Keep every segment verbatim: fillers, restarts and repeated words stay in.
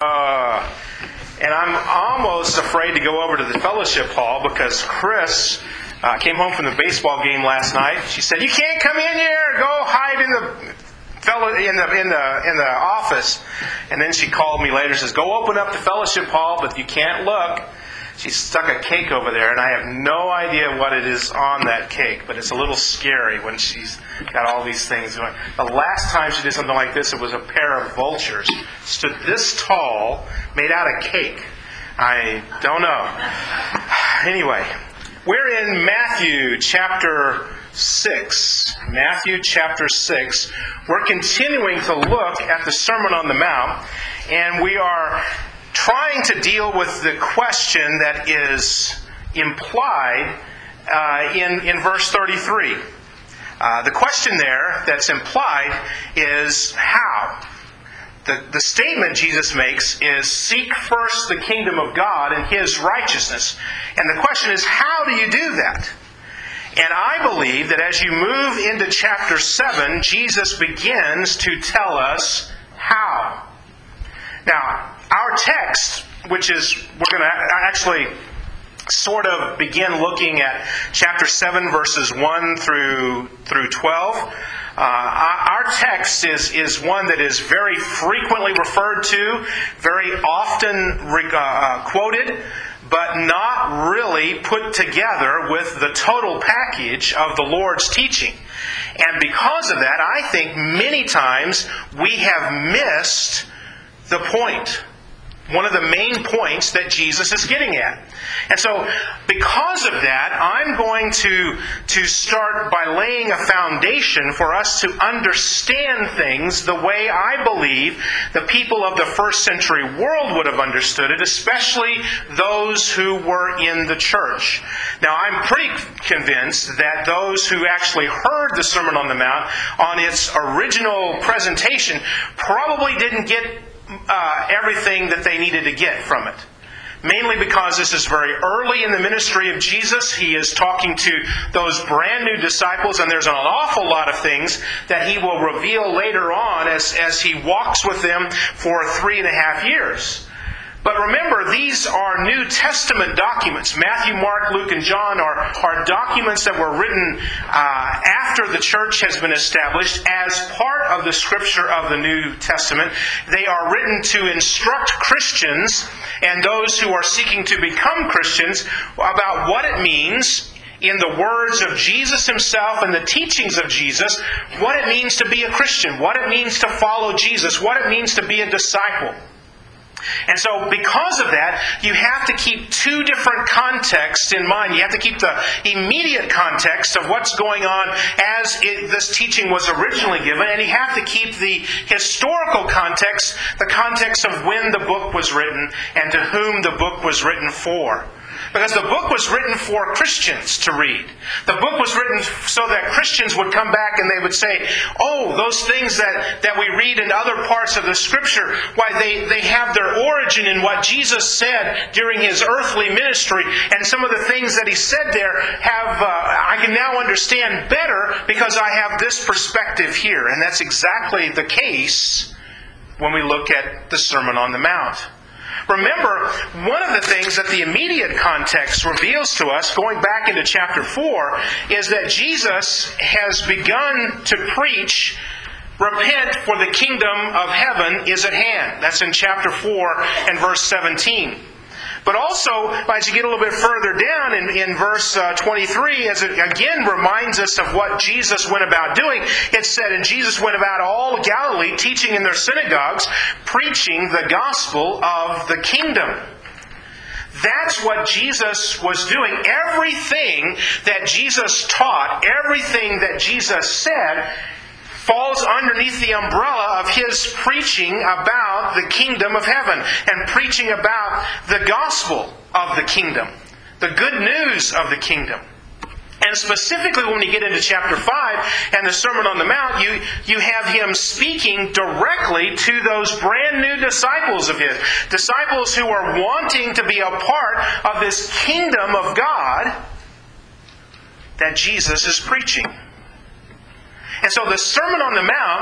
Uh, and I'm almost afraid to go over to the fellowship hall because Chris uh, came home from the baseball game last night. She said, "You can't come in here. Go hide in the fellow in the in the in the office." And then she called me later and says, "Go open up the fellowship hall, but you can't look." She stuck a cake over there, and I have no idea what it is on that cake, but it's a little scary when she's got all these things going. The last time she did something like this, it was a pair of vultures, stood this tall, made out of cake. I don't know. Anyway, we're in Matthew chapter six. Matthew chapter six. We're continuing to look at the Sermon on the Mount, and we are trying to deal with the question that is implied uh, in, in verse thirty-three. Uh, the question there that's implied is how. The, the statement Jesus makes is, "Seek first the kingdom of God and His righteousness." And the question is, how do you do that? And I believe that as you move into chapter seven, Jesus begins to tell us how. Now, our text, which is, we're going to actually sort of begin looking at chapter seven, verses one through through twelve. Uh, our text is, is one that is very frequently referred to, very often uh, quoted, but not really put together with the total package of the Lord's teaching. And because of that, I think many times we have missed the point. One of the main points that Jesus is getting at. And so, because of that, I'm going to, to start by laying a foundation for us to understand things the way I believe the people of the first century world would have understood it, especially those who were in the church. Now, I'm pretty convinced that those who actually heard the Sermon on the Mount on its original presentation probably didn't get Uh, everything that they needed to get from it. Mainly because this is very early in the ministry of Jesus. He is talking to those brand new disciples, and there's an awful lot of things that He will reveal later on as, as He walks with them for three and a half years. But remember, these are New Testament documents. Matthew, Mark, Luke, and John are, are documents that were written uh, after the church has been established as part of the Scripture of the New Testament. They are written to instruct Christians and those who are seeking to become Christians about what it means, in the words of Jesus Himself and the teachings of Jesus, what it means to be a Christian, what it means to follow Jesus, what it means to be a disciple. And so because of that, you have to keep two different contexts in mind. You have to keep the immediate context of what's going on as it, this teaching was originally given, and you have to keep the historical context, the context of when the book was written and to whom the book was written for. Because the book was written for Christians to read. The book was written so that Christians would come back and they would say, "Oh, those things that, that we read in other parts of the Scripture, why they, they have their origin in what Jesus said during His earthly ministry. And some of the things that He said there have uh, I can now understand better because I have this perspective here." And that's exactly the case when we look at the Sermon on the Mount. Remember, one of the things that the immediate context reveals to us, going back into chapter four, is that Jesus has begun to preach, "Repent, for the kingdom of heaven is at hand." That's in chapter four and verse seventeen. But also, as you get a little bit further down in, in verse uh, twenty-three, as it again reminds us of what Jesus went about doing, it said, "And Jesus went about all Galilee, teaching in their synagogues, preaching the gospel of the kingdom." That's what Jesus was doing. Everything that Jesus taught, everything that Jesus said, falls underneath the umbrella of His preaching about the kingdom of heaven and preaching about the gospel of the kingdom, the good news of the kingdom. And specifically when you get into chapter five and the Sermon on the Mount, you, you have Him speaking directly to those brand new disciples of His. Disciples who are wanting to be a part of this kingdom of God that Jesus is preaching. And so the Sermon on the Mount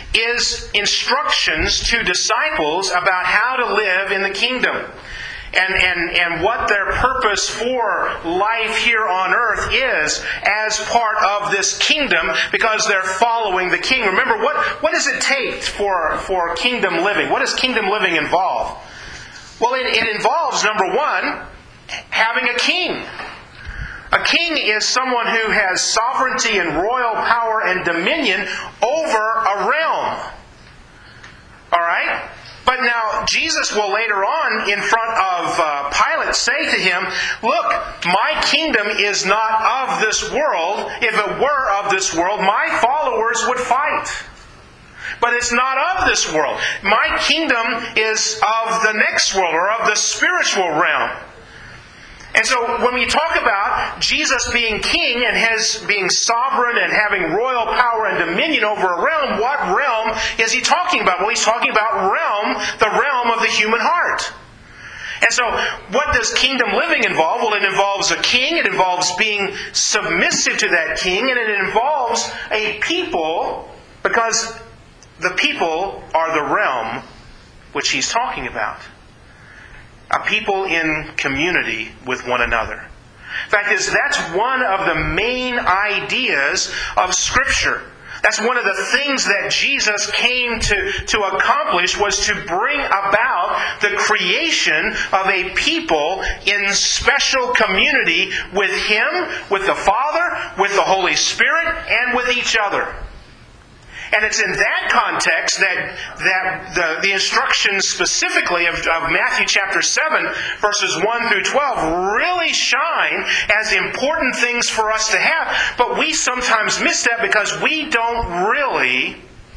is instructions to disciples about how to live in the kingdom. And, and, and what their purpose for life here on earth is as part of this kingdom, because they're following the king. Remember, what, what does it take for, for kingdom living? What does kingdom living involve? Well, it, it involves, number one, having a king. A king is someone who has sovereignty and royal power and dominion over a realm. All right? But now, Jesus will later on, in front of uh, Pilate, say to him, look, my kingdom is not of this world. If it were of this world, my followers would fight. But it's not of this world. My kingdom is of the next world, or of the spiritual realm. And so when we talk about Jesus being king and his being sovereign and having royal power and dominion over a realm, what realm is he talking about? Well, he's talking about realm, the realm of the human heart. And so what does kingdom living involve? Well, it involves a king, it involves being submissive to that king, and it involves a people, because the people are the realm which he's talking about. A people in community with one another. The fact is, that's one of the main ideas of Scripture. That's one of the things that Jesus came to, to accomplish, was to bring about the creation of a people in special community with Him, with the Father, with the Holy Spirit, and with each other. And it's in that context that, that the, the instructions specifically of, of Matthew chapter seven, verses one through twelve, really shine as important things for us to have. But we sometimes miss that because we don't really,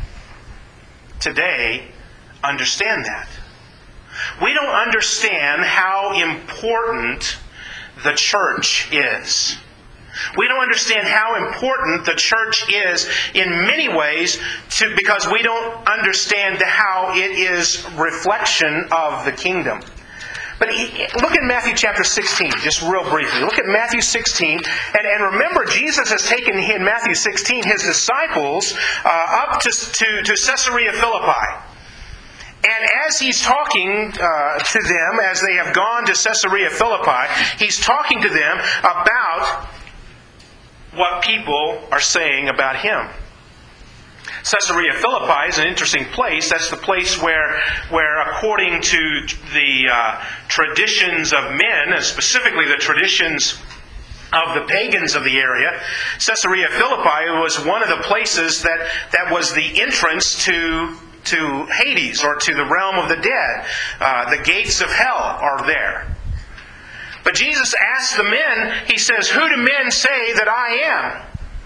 today, understand that. We don't understand how important the church is. We don't understand how important the church is in many ways to, because we don't understand how it is reflection of the kingdom. But look at Matthew chapter sixteen, just real briefly. Look at Matthew sixteen, and, and remember, Jesus has taken in Matthew sixteen His disciples uh, up to, to, to Caesarea Philippi. And as He's talking uh, to them, as they have gone to Caesarea Philippi, He's talking to them about what people are saying about Him. Caesarea Philippi is an interesting place. That's the place where, where according to the uh, traditions of men, and specifically the traditions of the pagans of the area, Caesarea Philippi was one of the places that, that was the entrance to, to Hades, or to the realm of the dead. Uh, the gates of hell are there. But Jesus asks the men, He says, who do men say that I am?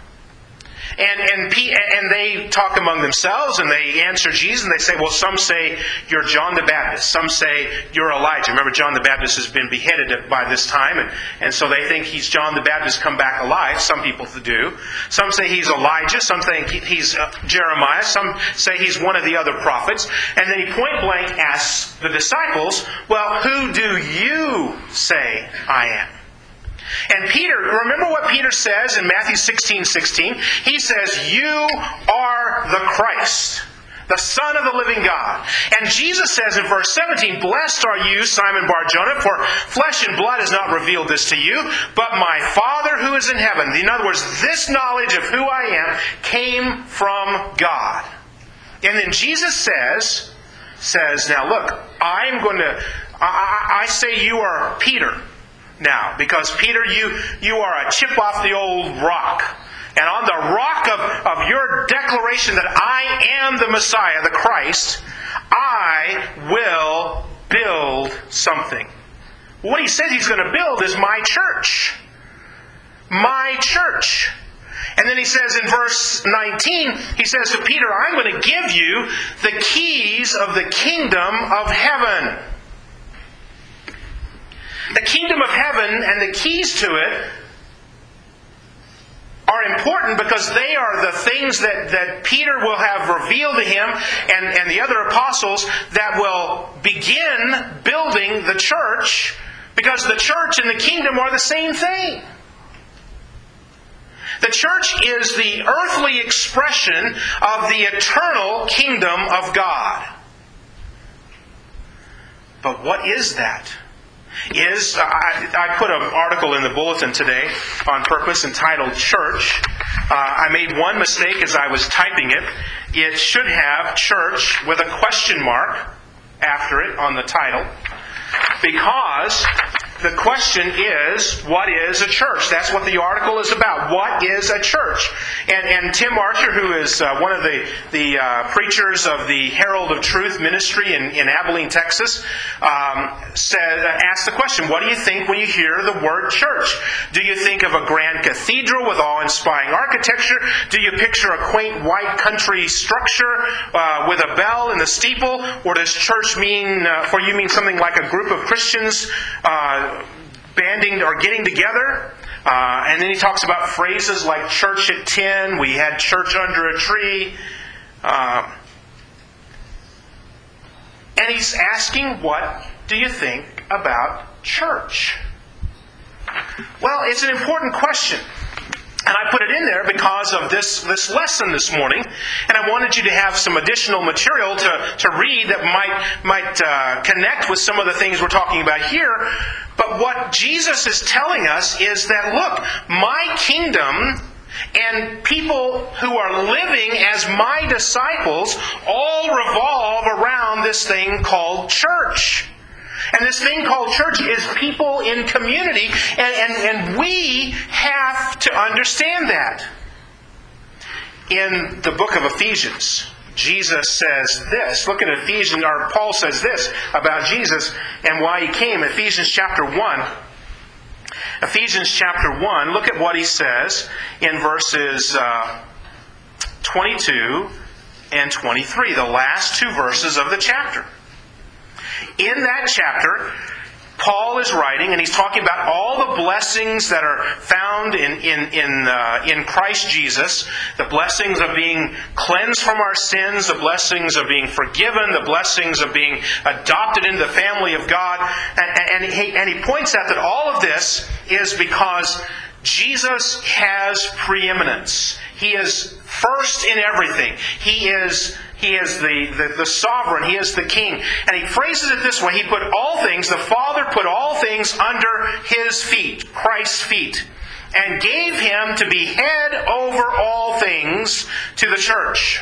And, and, and they talk among themselves, and they answer Jesus, and they say, well, some say you're John the Baptist. Some say you're Elijah. Remember, John the Baptist has been beheaded by this time, and, and so they think he's John the Baptist come back alive. Some people do. Some say he's Elijah. Some think he's uh, Jeremiah. Some say he's one of the other prophets. And then He point blank asks the disciples, well, who do you say I am? And Peter, remember what Peter says in Matthew sixteen sixteen? He says, you are the Christ, the Son of the living God. And Jesus says in verse seventeen, blessed are you, Simon Bar-Jonah, for flesh and blood has not revealed this to you, but my Father who is in heaven. In other words, this knowledge of who I am came from God. And then Jesus says, says, now look, I'm going to, I, I say you are Peter. Now, because Peter, you, you are a chip off the old rock. And on the rock of, of your declaration that I am the Messiah, the Christ, I will build something. What He says He's going to build is my church. My church. And then He says in verse nineteen, He says to Peter, I'm going to give you the keys of the kingdom of heaven. The kingdom of heaven and the keys to it are important because they are the things that, that Peter will have revealed to him and, and the other apostles that will begin building the church, because the church and the kingdom are the same thing. The church is the earthly expression of the eternal kingdom of God. But what is that? Is I, I put an article in the bulletin today on purpose entitled Church. Uh, I made one mistake as I was typing it. It should have church with a question mark after it on the title, because the question is, what is a church? That's what the article is about. What is a church? And, and Tim Archer, who is uh, one of the, the uh, preachers of the Herald of Truth ministry in, in Abilene, Texas, um, said, uh, asked the question, what do you think when you hear the word church? Do you think of a grand cathedral with awe-inspiring architecture? Do you picture a quaint white country structure uh, with a bell in the steeple? Or does church mean, uh, for you, mean something like a group of Christians uh, banding or getting together? Uh, and then he talks about phrases like church at ten, we had church under a tree. Uh, and he's asking, what do you think about church? Well, it's an important question. And I put it in there because of this, this lesson this morning. And I wanted you to have some additional material to, to read that might, might uh, connect with some of the things we're talking about here. But what Jesus is telling us is that, look, my kingdom and people who are living as my disciples all revolve around this thing called church. And this thing called church is people in community, and, and, and we have to understand that. In the book of Ephesians, Jesus says this. Look at Ephesians, or Paul says this about Jesus and why He came. Ephesians chapter one. Ephesians chapter one, look at what he says in verses uh, twenty-two and twenty-three, the last two verses of the chapter. In that chapter, Paul is writing, and he's talking about all the blessings that are found in in in, uh, in Christ Jesus. The blessings of being cleansed from our sins, the blessings of being forgiven, the blessings of being adopted into the family of God. And, and, he, and he points out that all of this is because Jesus has preeminence. He is first in everything. He is He is the, the, the sovereign. He is the king. And he phrases it this way. He put all things, the Father put all things under His feet, Christ's feet, and gave Him to be head over all things to the church,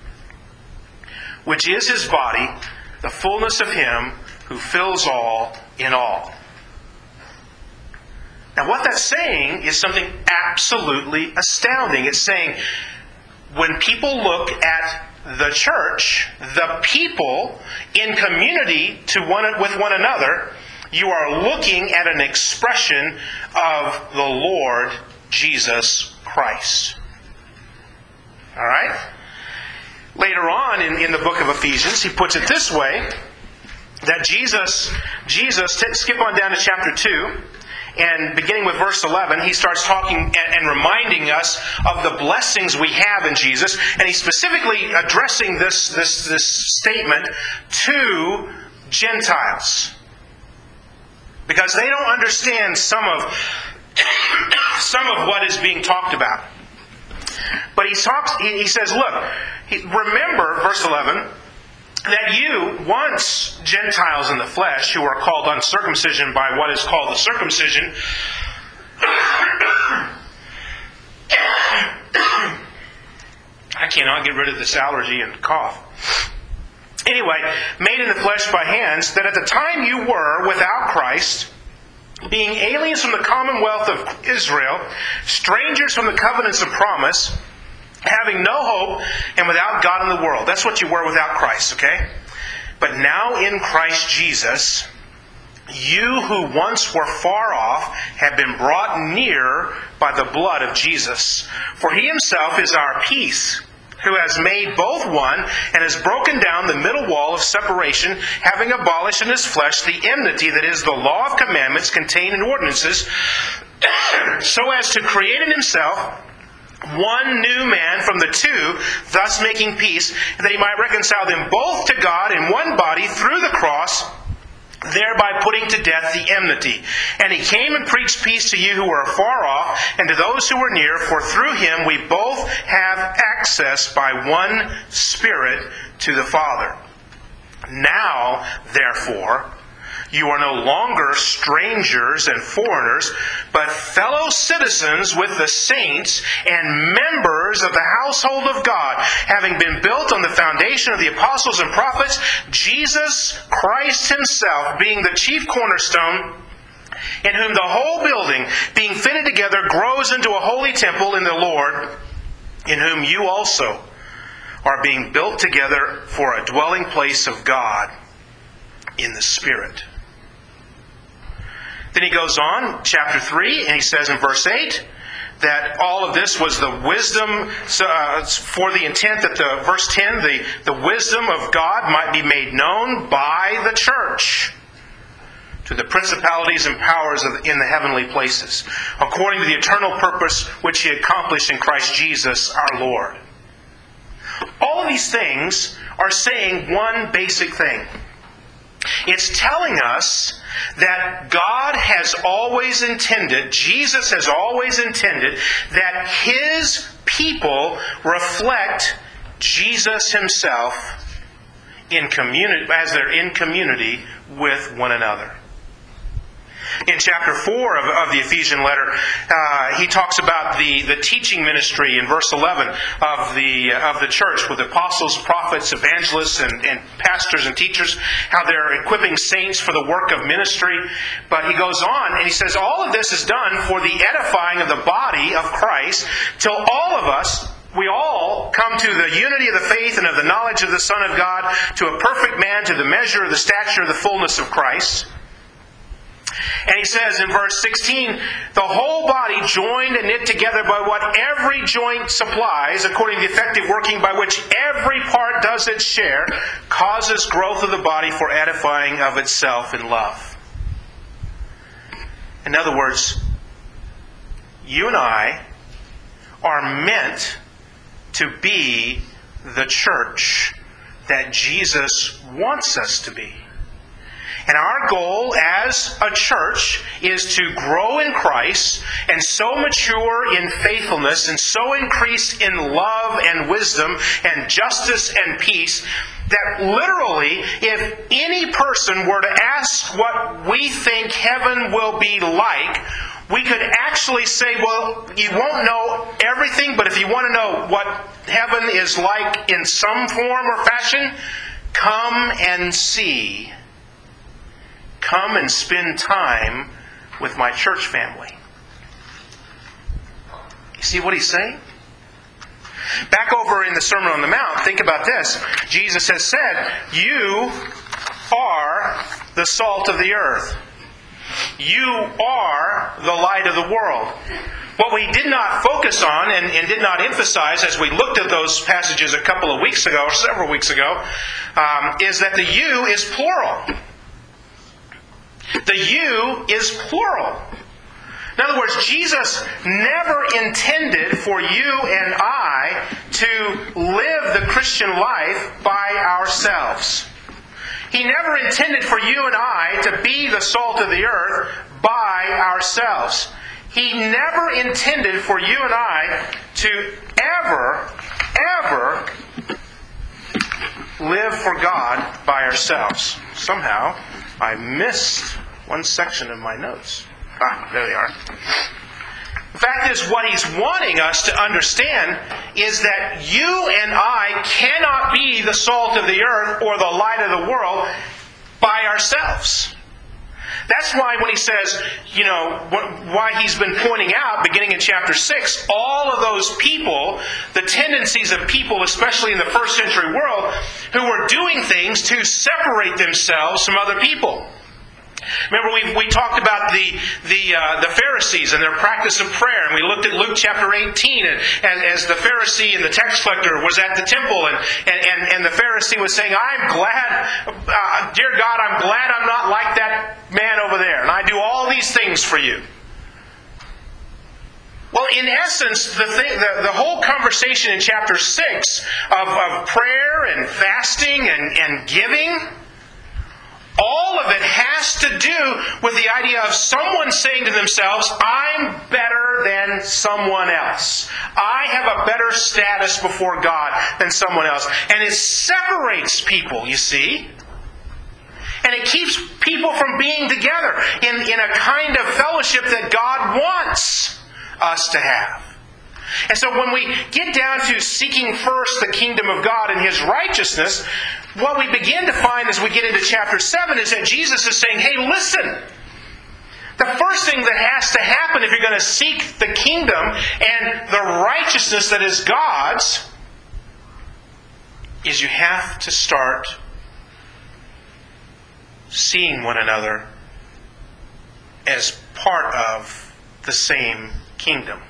which is His body, the fullness of Him who fills all in all. Now what that's saying is something absolutely astounding. It's saying when people look at the church, the people in community to one, with one another, you are looking at an expression of the Lord Jesus Christ. All right? Later on in, in the book of Ephesians, he puts it this way, that Jesus, Jesus, t- skip on down to chapter two, and beginning with verse eleven, he starts talking and, and reminding us of the blessings we have in Jesus. And he's specifically addressing this, this, this statement to Gentiles, because they don't understand some of, some of what is being talked about. But he talks. He, he says, look, he, remember, verse eleven, that you, once Gentiles in the flesh, who are called uncircumcision by what is called the circumcision, I cannot get rid of this allergy and cough. Anyway, made in the flesh by hands, that at the time you were without Christ, being aliens from the commonwealth of Israel, strangers from the covenants of promise, having no hope and without God in the world. That's what you were without Christ, okay? But now in Christ Jesus, you who once were far off have been brought near by the blood of Jesus. For He Himself is our peace, who has made both one and has broken down the middle wall of separation, having abolished in His flesh the enmity that is the law of commandments contained in ordinances, so as to create in Himself one new man from the two, thus making peace, that He might reconcile them both to God in one body through the cross, thereby putting to death the enmity. And he came and preached peace to you who were afar off, and to those who were near, for through him we both have access by one Spirit to the Father. Now, therefore, you are no longer strangers and foreigners, but fellow citizens with the saints and members of the household of God, having been built on the foundation of the apostles and prophets, Jesus Christ himself being the chief cornerstone, in whom the whole building, being fitted together, grows into a holy temple in the Lord, in whom you also are being built together for a dwelling place of God in the Spirit. Then he goes on, chapter three, and he says in verse eight, that all of this was the wisdom, uh, for the intent that the, verse ten, the, the wisdom of God might be made known by the church to the principalities and powers of, in the heavenly places, according to the eternal purpose which he accomplished in Christ Jesus our Lord. All of these things are saying one basic thing. It's telling us that God has always intended, Jesus has always intended, that His people reflect Jesus Himself in community, as they're in community with one another. In chapter four of, of the Ephesian letter, uh, he talks about the, the teaching ministry in verse eleven of the of the church with apostles, prophets, evangelists, and, and pastors and teachers, how they're equipping saints for the work of ministry. But he goes on and he says, all of this is done for the edifying of the body of Christ, till all of us, we all come to the unity of the faith and of the knowledge of the Son of God, to a perfect man, to the measure of the stature of the fullness of Christ. And he says in verse sixteen, the whole body joined and knit together by what every joint supplies, according to the effective working by which every part does its share, causes growth of the body for edifying of itself in love. In other words, you and I are meant to be the church that Jesus wants us to be. And our goal as a church is to grow in Christ and so mature in faithfulness and so increase in love and wisdom and justice and peace that literally, if any person were to ask what we think heaven will be like, we could actually say, well, you won't know everything, but if you want to know what heaven is like in some form or fashion, come and see. Come and spend time with my church family. You see what he's saying? Back over in the Sermon on the Mount, think about this. Jesus has said, you are the salt of the earth. You are the light of the world. What we did not focus on and, and did not emphasize as we looked at those passages a couple of weeks ago, or several weeks ago, um, is that the you is plural. The you is plural. In other words, Jesus never intended for you and I to live the Christian life by ourselves. He never intended for you and I to be the salt of the earth by ourselves. He never intended for you and I to ever, ever live for God by ourselves. Somehow, I missed one section of my notes. Ah, there they are. The fact is, what he's wanting us to understand is that you and I cannot be the salt of the earth or the light of the world by ourselves. That's why when he says, you know, why he's been pointing out, beginning in chapter six, all of those people, the tendencies of people, especially in the first century world, who were doing things to separate themselves from other people. Remember, we we talked about the the uh, the Pharisees and their practice of prayer, and we looked at Luke chapter eighteen, and, and as the Pharisee and the tax collector was at the temple, and and, and, and the Pharisee was saying, "I'm glad, uh, dear God, I'm glad I'm not like that man over there, and I do all these things for you." Well, in essence, the thing, the, the whole conversation in chapter six of, of prayer and fasting and, and giving, all of it has to do with the idea of someone saying to themselves, I'm better than someone else. I have a better status before God than someone else. And it separates people, you see. And it keeps people from being together in, in a kind of fellowship that God wants us to have. And so when we get down to seeking first the kingdom of God and His righteousness, what we begin to find as we get into chapter seven is that Jesus is saying, hey, listen, the first thing that has to happen if you're going to seek the kingdom and the righteousness that is God's is you have to start seeing one another as part of the same kingdom.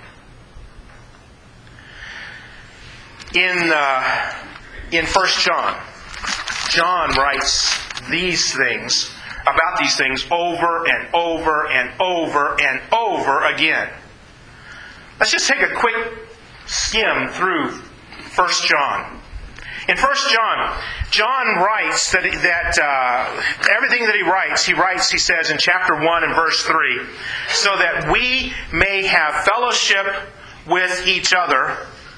In uh, in First John, John writes these things, about these things over and over and over and over again. Let's just take a quick skim through First John. In First John, John writes that, that uh, everything that he writes, he writes, he says in chapter one and verse three, so that we may have fellowship with each other.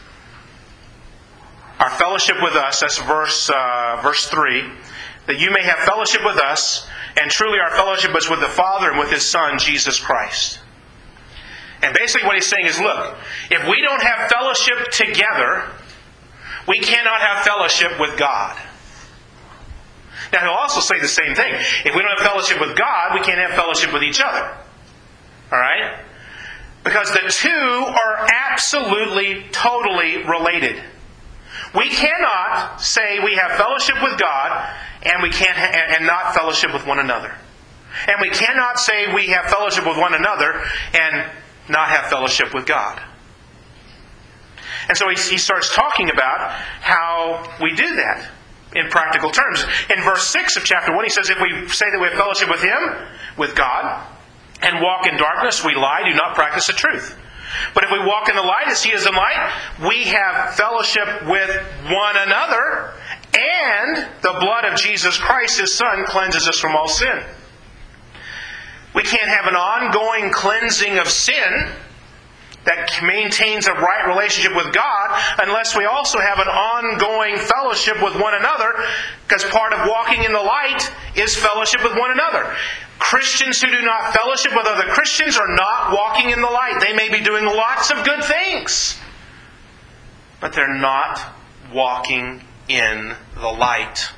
Our fellowship with us, that's verse uh, verse three, that you may have fellowship with us, and truly our fellowship is with the Father and with His Son, Jesus Christ. And basically what he's saying is, look, if we don't have fellowship together, we cannot have fellowship with God. Now he'll also say the same thing. If we don't have fellowship with God, we can't have fellowship with each other. Alright? Because the two are absolutely, totally related. We cannot say we have fellowship with God and we can't ha- and not fellowship with one another. And we cannot say we have fellowship with one another and not have fellowship with God. And so he, he starts talking about how we do that in practical terms. In verse six of chapter one, he says, if we say that we have fellowship with Him, with God, and walk in darkness, we lie, do not practice the truth. But if we walk in the light as He is in light, we have fellowship with one another, and the blood of Jesus Christ, His Son, cleanses us from all sin. We can't have an ongoing cleansing of sin that maintains a right relationship with God unless we also have an ongoing fellowship with one another, because part of walking in the light is fellowship with one another. Christians who do not fellowship with other Christians are not walking in the light. They may be doing lots of good things, but they're not walking in the light.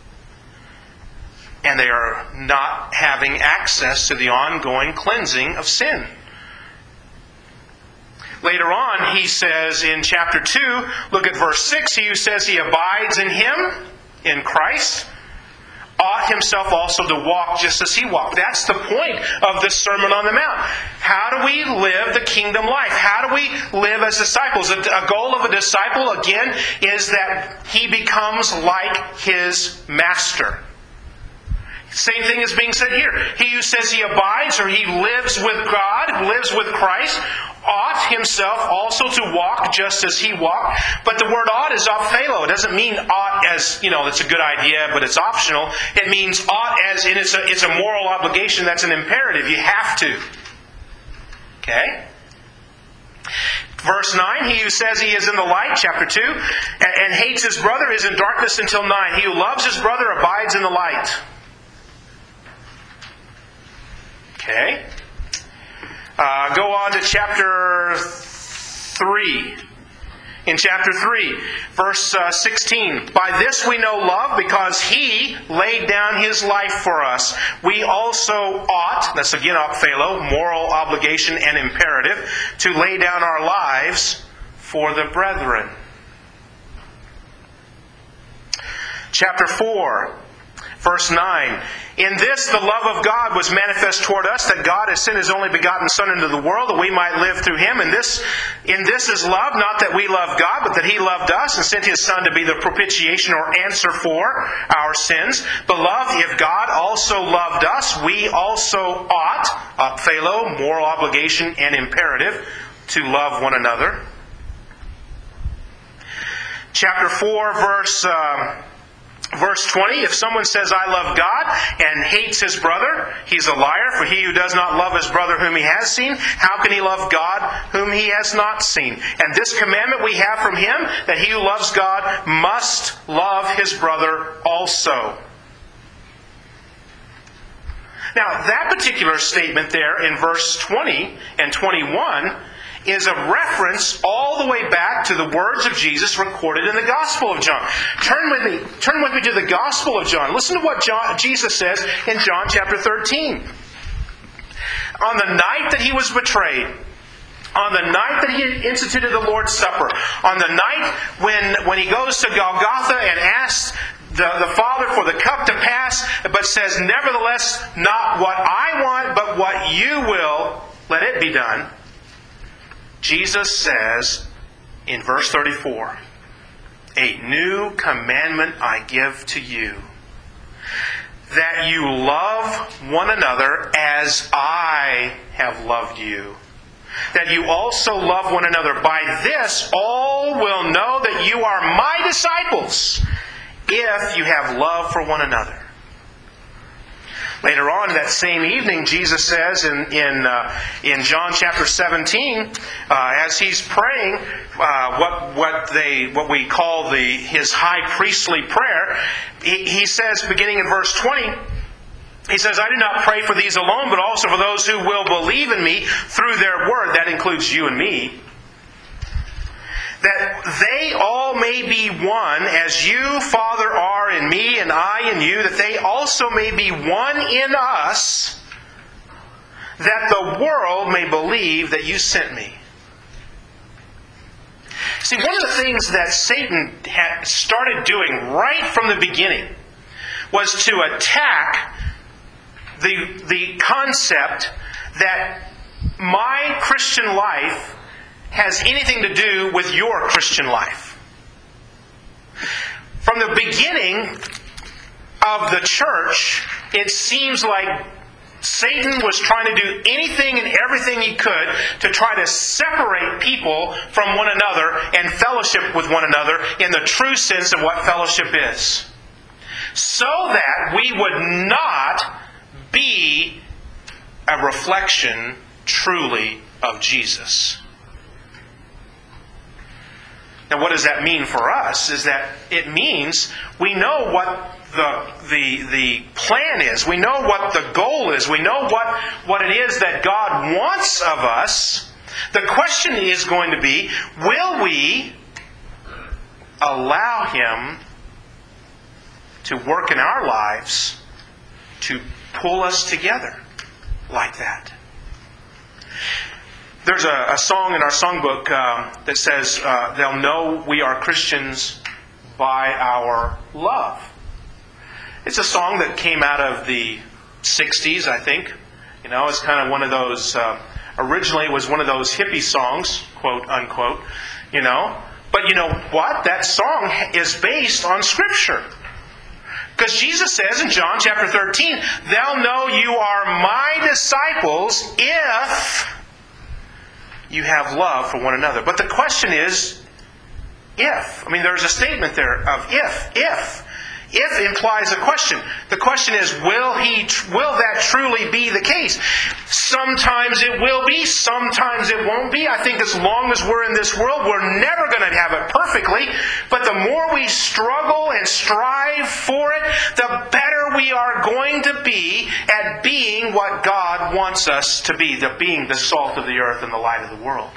And they are not having access to the ongoing cleansing of sin. Later on, he says in chapter two, look at verse six, he who says he abides in Him, in Christ, ought himself also to walk just as He walked. That's the point of this Sermon on the Mount. How do we live the kingdom life? How do we live as disciples? A goal of a disciple, again, is that he becomes like his master. Same thing is being said here. He who says he abides or he lives with God, lives with Christ, ought himself also to walk just as He walked. But the word ought is ophthallo. It doesn't mean ought as, you know, it's a good idea, but it's optional. It means ought as in it's a, it's a moral obligation. That's an imperative. You have to. Okay? Verse nine, he who says he is in the light, chapter two, and, and hates his brother is in darkness until nine. He who loves his brother abides in the light. Okay? Uh, go on to chapter three. In chapter three, verse uh, sixteen. By this we know love, because He laid down His life for us. We also ought, that's again ophthallo, moral obligation and imperative, to lay down our lives for the brethren. Chapter four, verse nine. In this the love of God was manifest toward us, that God has sent His only begotten Son into the world, that we might live through Him. And this, in this is love, not that we love God, but that He loved us and sent His Son to be the propitiation or answer for our sins. Beloved, if God also loved us, we also ought, ophthallo, moral obligation and imperative, to love one another. Chapter four, verse... Um, Verse twenty, if someone says, I love God, and hates his brother, he's a liar, for he who does not love his brother whom he has seen, how can he love God whom he has not seen? And this commandment we have from him, that he who loves God must love his brother also. Now, that particular statement there in verse twenty and twenty-one is a reference all the way back to the words of Jesus recorded in the Gospel of John. Turn with me, turn with me to the Gospel of John. Listen to what John, Jesus says in John chapter thirteen. On the night that he was betrayed, on the night that he instituted the Lord's Supper, on the night when, when he goes to Golgotha and asks the, the Father for the cup to pass, but says, nevertheless, not what I want, but what you will, let it be done. Jesus says in verse thirty-four, a new commandment I give to you, that you love one another as I have loved you, that you also love one another. By this all will know that you are my disciples, if you have love for one another. Later on that same evening, Jesus says in in, uh, in John chapter seventeen, uh, as he's praying uh, what what they what we call the his high priestly prayer, he, he says, beginning in verse twenty, he says, I do not pray for these alone, but also for those who will believe in me through their word. That includes you and me. That they all may be one, as you, Father, are in me, and I in you, that they also may be one in us, that the world may believe that you sent me. See, one of the things that Satan had started doing right from the beginning was to attack the, the concept that my Christian life has anything to do with your Christian life. From the beginning of the church, it seems like Satan was trying to do anything and everything he could to try to separate people from one another and fellowship with one another in the true sense of what fellowship is. So that we would not be a reflection truly of Jesus. Now, what does that mean for us? Is that it means we know what the, the, the plan is. We know what the goal is. We know what, what it is that God wants of us. The question is going to be, will we allow Him to work in our lives to pull us together like that? There's a, a song in our songbook uh, that says, uh, they'll know we are Christians by our love. It's a song that came out of the sixties, I think. You know, it's kind of one of those, uh, originally it was one of those hippie songs, quote unquote, you know. But you know what? That song is based on Scripture. Because Jesus says in John chapter thirteen, they'll know you are my disciples if you have love for one another. But the question is, if. I mean, there's a statement there of if. If. If implies a question. The question is, will he? Will that truly be the case? Sometimes it will be. Sometimes it won't be. I think as long as we're in this world, we're never going to have it perfectly. But the more we struggle and strive for it, the better we are going to be at being what God wants us to be, the being the salt of the earth and the light of the world.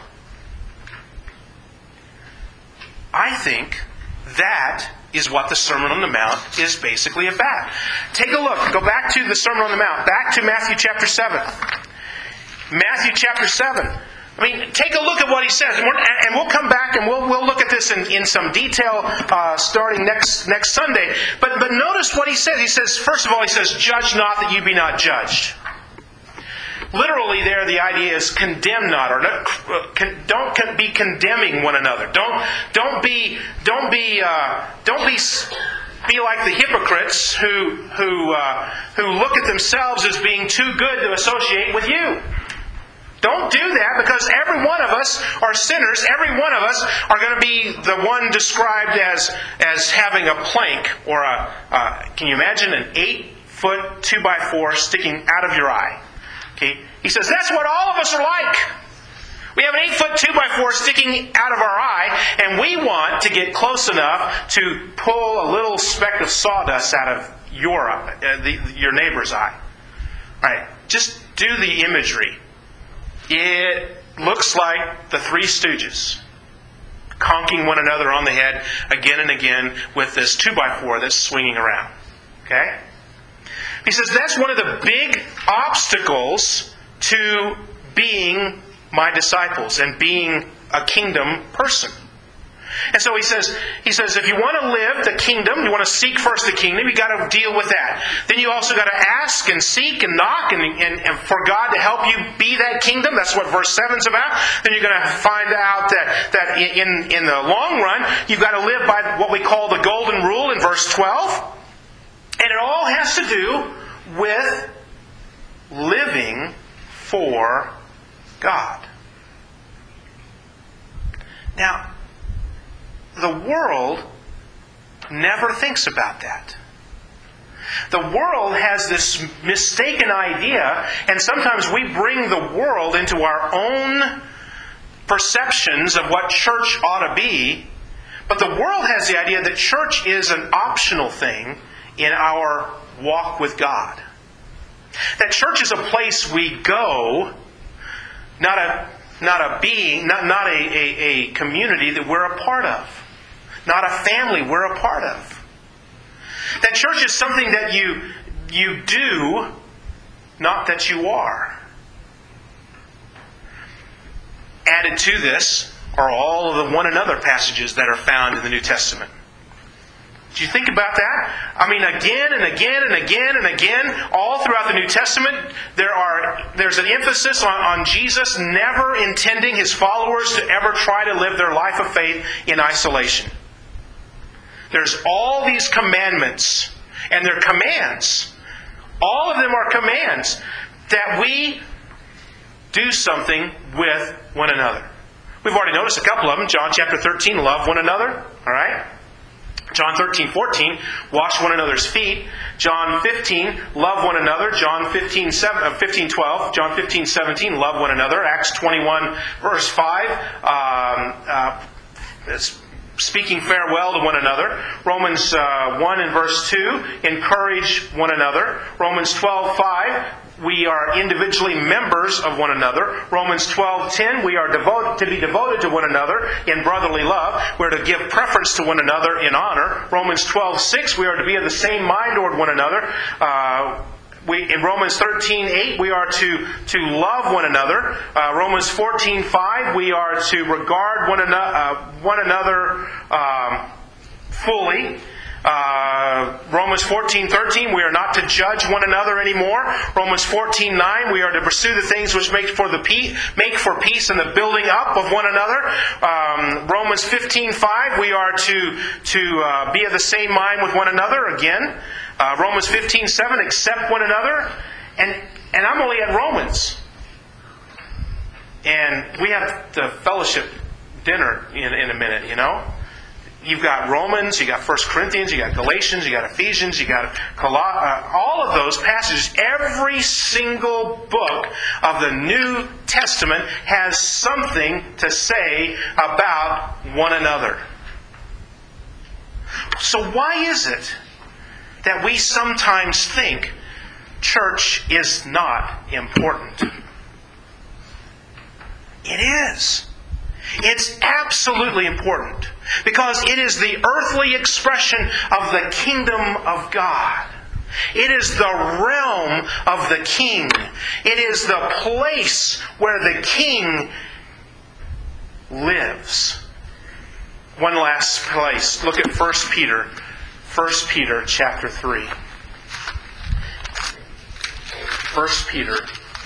I think that is what the Sermon on the Mount is basically about. Take a look. Go back to the Sermon on the Mount. Back to Matthew chapter seven. Matthew chapter seven. I mean, take a look at what he says. And we'll come back and we'll, we'll look at this in, in some detail uh, starting next, next Sunday. But, but notice what he says. He says, first of all, he says, judge not that you be not judged. Literally there, the idea is condemn not, or don't be condemning one another. Don't don't be don't be uh, don't be be like the hypocrites who who uh, who look at themselves as being too good to associate with you. Don't do that, because every one of us are sinners. Every one of us are going to be the one described as, as having a plank or a, uh, can you imagine an eight foot two by four sticking out of your eye? Okay. He says that's what all of us are like. We have an eight foot two by four sticking out of our eye, and we want to get close enough to pull a little speck of sawdust out of your eye, uh, the, your neighbor's eye. All right. Just do the imagery. It looks like the Three Stooges conking one another on the head again and again with this two by four that's swinging around. Okay? He says that's one of the big obstacles to being my disciples and being a kingdom person. And so he says, he says, if you want to live the kingdom, you want to seek first the kingdom, you got to deal with that. Then you also got to ask and seek and knock and, and, and for God to help you be that kingdom. That's what verse seven is about. Then you're going to find out that, that in, in the long run, you've got to live by what we call the golden rule in verse twelve. And it all has to do with living for God. Now, the world never thinks about that. The world has this mistaken idea, and sometimes we bring the world into our own perceptions of what church ought to be. But the world has the idea that church is an optional thing in our walk with God. That church is a place we go, not a not a being, not, not a, a, a community that we're a part of. Not a family we're a part of. That church is something that you, you do, not that you are. Added to this are all of the one another passages that are found in the New Testament. Did you think about that? I mean, again and again and again and again, all throughout the New Testament, there are there's an emphasis on, on Jesus never intending His followers to ever try to live their life of faith in isolation. There's all these commandments, and they're commands. All of them are commands that we do something with one another. We've already noticed a couple of them. John chapter thirteen, love one another. All right? John thirteen, fourteen, wash one another's feet. John fifteen, love one another. John fifteen, twelve. John fifteen, seventeen, love one another. Acts twenty-one, verse five, um, uh, speaking farewell to one another. Romans uh, one and verse two, encourage one another. Romans twelve, five, we are individually members of one another. Romans twelve ten, we are devoted to be devoted to one another in brotherly love. We're to give preference to one another in honor. Romans twelve six, we are to be of the same mind toward one another. Uh, we, in Romans thirteen eight, we are to, to love one another. Uh, Romans fourteen five, we are to regard one, ano- uh, one another um, fully. Uh, Romans fourteen thirteen, we are not to judge one another anymore. Romans fourteen nine, we are to pursue the things which make for the peace, make for peace and the building up of one another. Um, Romans fifteen five, we are to to uh, be of the same mind with one another again. Uh, Romans fifteen seven, accept one another. And and I'm only at Romans. And we have the fellowship dinner in, in a minute, you know. You've got Romans, you got First Corinthians, you got Galatians, you got Ephesians, you got Col- uh, all of those passages. Every single book of the New Testament has something to say about one another. So why is it that we sometimes think church is not important? It is. It's absolutely important because it is the earthly expression of the kingdom of God. It is the realm of the king. It is the place where the king lives. One last place. Look at First Peter. First Peter chapter three. First Peter.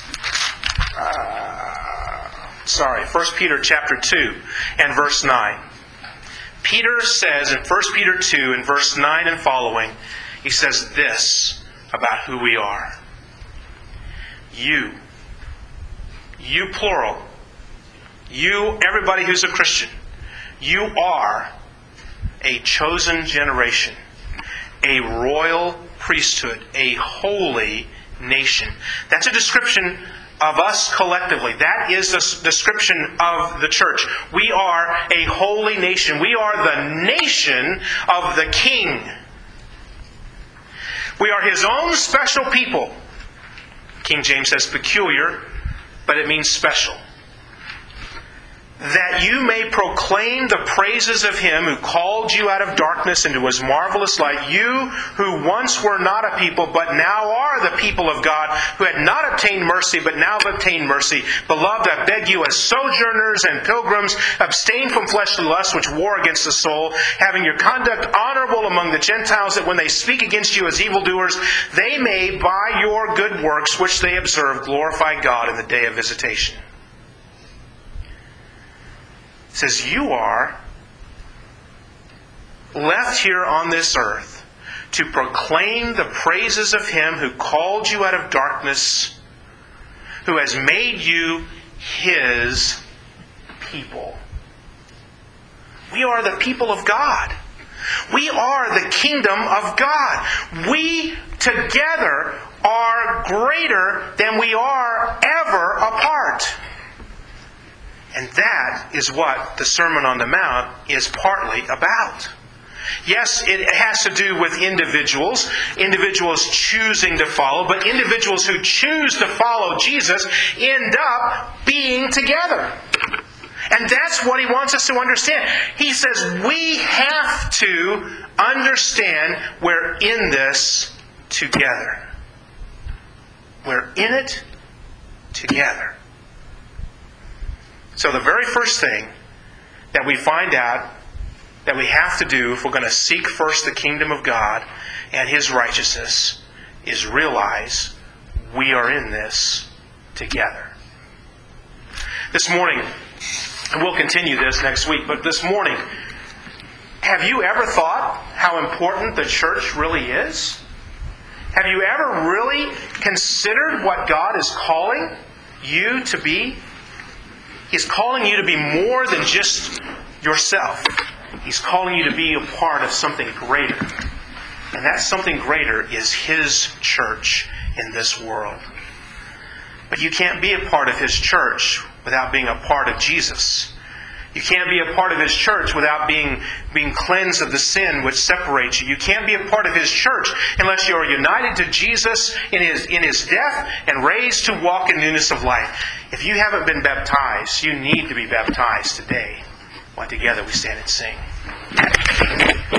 Uh, sorry, First Peter chapter two and verse nine. Peter says in First Peter two and verse nine and following, he says this about who we are. You, you plural, you, everybody who's a Christian, you are a chosen generation, a royal priesthood, a holy nation. That's a description of us collectively. That is the description of the church. We are a holy nation. We are the nation of the King. We are His own special people. King James says peculiar, but it means special. That you may proclaim the praises of Him who called you out of darkness into His marvelous light, you who once were not a people, but now are the people of God, who had not obtained mercy, but now have obtained mercy. Beloved, I beg you, as sojourners and pilgrims, abstain from fleshly lusts which war against the soul, having your conduct honorable among the Gentiles, that when they speak against you as evildoers, they may, by your good works which they observe, glorify God in the day of visitation. It says, you are left here on this earth to proclaim the praises of Him who called you out of darkness, who has made you His people. We are the people of God. We are the kingdom of God. We together are greater than we are ever apart. And that is what the Sermon on the Mount is partly about. Yes, it has to do with individuals, individuals choosing to follow, but individuals who choose to follow Jesus end up being together. And that's what He wants us to understand. He says we have to understand we're in this together. We're in it together. So the very first thing that we find out that we have to do if we're going to seek first the kingdom of God and His righteousness is realize we are in this together. This morning, and we'll continue this next week, but this morning, have you ever thought how important the church really is? Have you ever really considered what God is calling you to be? He's calling you to be more than just yourself. He's calling you to be a part of something greater. And that something greater is His church in this world. But you can't be a part of His church without being a part of Jesus. You can't be a part of His church without being, being cleansed of the sin which separates you. You can't be a part of His church unless you are united to Jesus in His, in His death and raised to walk in newness of life. If you haven't been baptized, you need to be baptized today. While together we stand and sing.